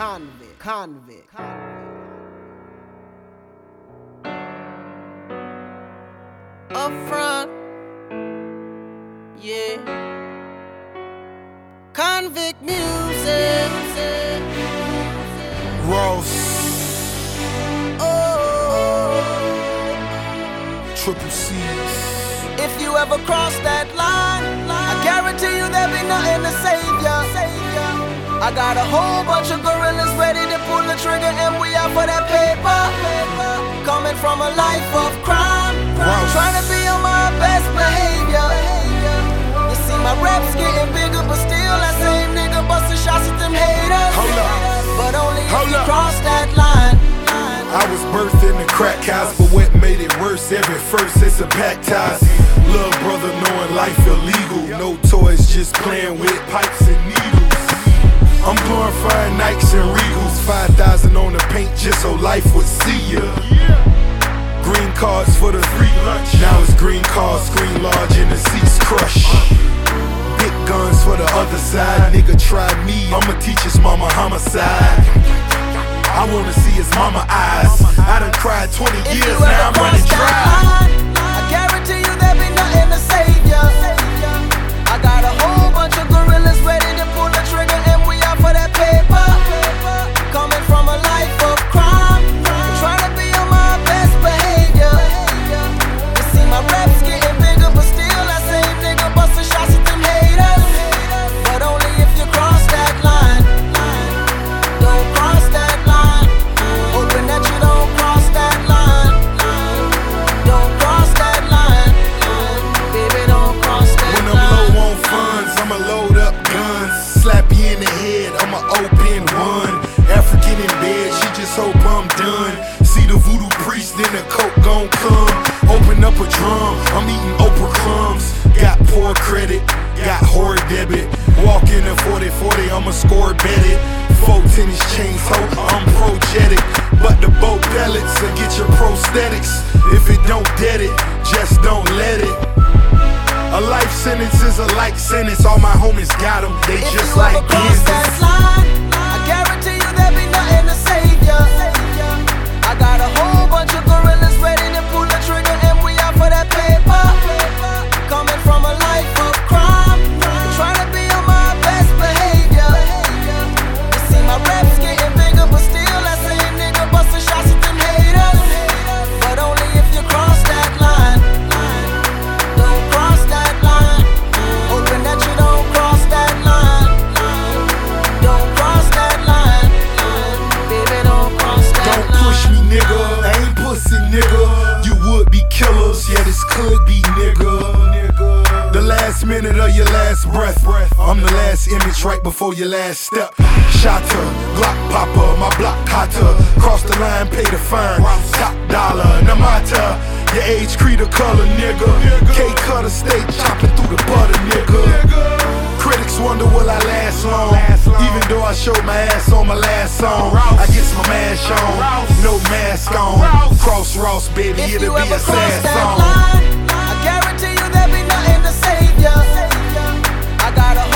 Convict. Up front, yeah. Convict music. Ross. Oh, Triple C's. if you ever cross that line, I guarantee you there'll be nothing to save ya. I got a whole bunch of gorillas ready to pull the trigger, and we out for that paper. Coming from a life of crime, trying to be on my best behavior. You see my reps getting bigger, but still that same nigga busting shots at them haters. Hold up. But only if Hold you up. cross that line. I was birthed in the crack house, but what made it worse? Every first it's a baptized. Little brother knowing life illegal. No toys, just playing with pipes and needles. I'm glorifying Nikes and Regals. 5,000 on the paint just so life would see ya. Green cards for the free lunch. Now it's green cars, screen large and the seats crush. Big guns for the other side. Nigga try me, I'ma teach his mama homicide. I wanna see his mama eyes. I done cried 20 If years, you now I'm ever running cross dry. that line, I guarantee you there'll be nothing to save ya. I got a whole bunch of gorillas ready to pull the trigger, and we out for that paper. Coming from a life of crime, trying to be on my best behavior. You see my reps getting bigger, but still that same nigga busting shots at them haters. But only if you cross that line. Don't cross that line. Hoping that you don't cross that line. Don't cross that line. Baby, don't cross that When I'm line. low on funds, I'ma load up guns. Slap you in the head, I'ma open one. African in bed, she just hope I'm done. See the voodoo priest, then the coke gon' come. Open up a drum, I'm eating Oprah crumbs. Got poor credit, got whore debit. Walk in a 40-40, I'ma score bet it. 4 tennis chains, ho, I'm projetic. But the boat pellets will get your prosthetics. If it don't dead it, just don't let it. A life sentence is a like sentence. All my homies got them, they If just you like ever cross that Kansas. line, I guarantee you there'll be nothing to save ya. I got a whole bunch of gorillas ready to pull the trigger, and we out for that paper. Coming from a life of crime, trying to be on my best behavior. You see my reps getting bigger, but still that same nigga busting shots at them haters. But only if you cross that line. Don't cross that line. Hoping that you don't cross that line. Don't cross that line. Baby, don't cross that Don't line. push me, nigga. I ain't pussy, nigga. You would be killers, yeah, this could be, nigga. The last minute of your last breath. I'm the last image right before your last step. Shotter, Glock popper, my block hotter. Cross the line, pay the fine. Top dollar, Namata. Your age, creed, or color, nigga. K-cutter, stay chopping through the butter, nigga. Critics wonder will I last long. Even though I showed my ass on my last song, I get my mash on, no mask on. Cross Ross, baby, If it'll you be ever a cross sad that song. line, I guarantee you there'll be nothing to save ya. I got a